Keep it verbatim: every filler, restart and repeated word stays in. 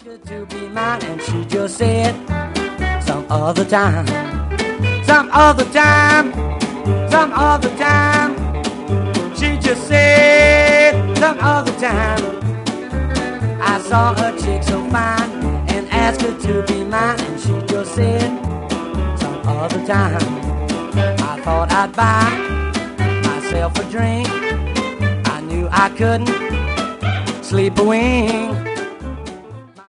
her to be mine, and she just said, some other time, some other time, some other time. She just said, some other time. I saw a chick so fine and asked her to be mine, and she just said, some other time. I thought I'd buy myself a drink. I knew I couldn't sleep a wink.